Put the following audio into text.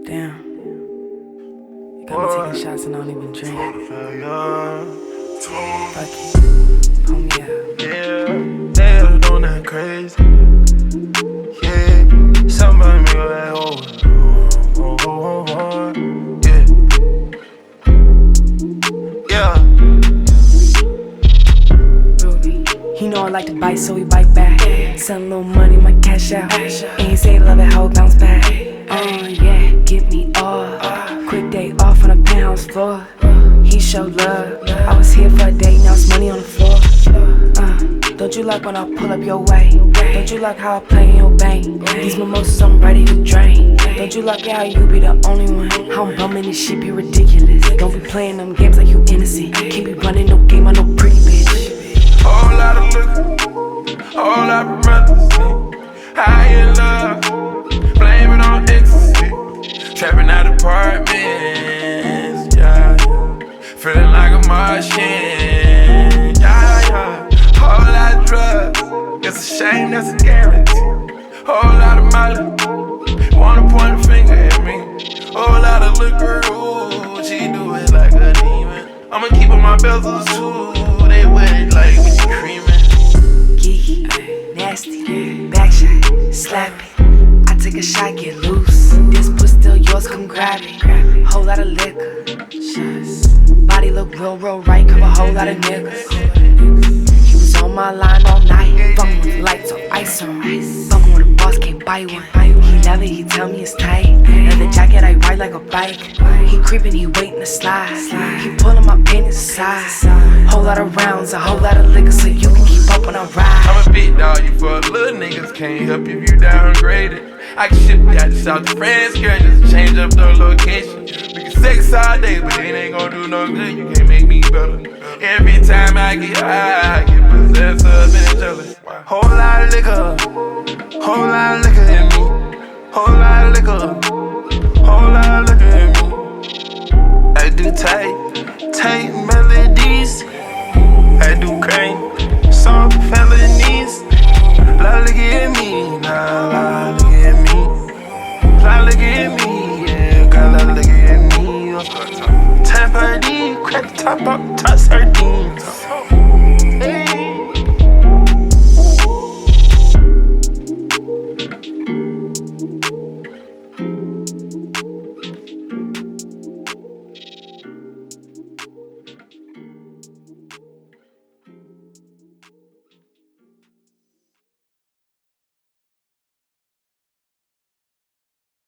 Damn. You got me taking shots and I don't even drink. Fuck it. Pull me out. Yeah, they doing that crazy. Yeah, somebody make that over. Yeah. Ruby. He know I like to bite, so he bite back. Send a little money, my cash out. And he say love it, how it bounce back. Yeah, get me all. Quick day off on a penthouse floor. He showed love. I was here for a day, now it's money on the floor. Don't you like when I pull up your way? Don't you like how I play in your bank? These mimosas I'm ready to drain. Don't you like how you be the only one? How I'm bumming this shit be ridiculous. Don't be playing them games like you innocent. Keep it running, no game, I no pretty bitch. Whole lot of liquor, whole lot of brothers. High in love, blame it on ecstasy. Trapping out apartments, yeah. Feeling like a Martian, yeah. Whole lot of drugs, it's a shame, that's a guarantee. Whole lot of money, wanna point a finger at me. Whole lot of liquor, ooh, she do it like a demon. I'ma keep on my bezels too, they wet like whipped creamin'. Geeky, nasty, back shot, slap it. I take a shot, get loose. This puss still yours, come grab it. Whole lot of liquor, shots. Body look real right, cover a whole lot of niggas. He was on my line all night, fucking with lights on ice on ice. Fucking with a boss, can't buy one. He love it, he tell me it's tight. Leather jacket, I ride like a bike. He creeping, he waiting to slide. He pulling my panties aside. Whole lot of rounds, a whole lot of liquor, so you can keep up when I ride. I'm a big dog, you for little niggas, can't help if you downgraded. I can ship you out to South to France, girl, just change up the location. We can sex all day, but it ain't gon' do no good, you can't make me better. Every time I get high, I get possessed and jealous. Whole lot of liquor, whole lot of liquor in me. Whole lot of liquor, whole lot of liquor in me. I do tight melodies. I do crane, soft felonies. La look at me, nah, la look at me. La look at me, yeah, gotta look at me. Time party, crack the top up, top sardine.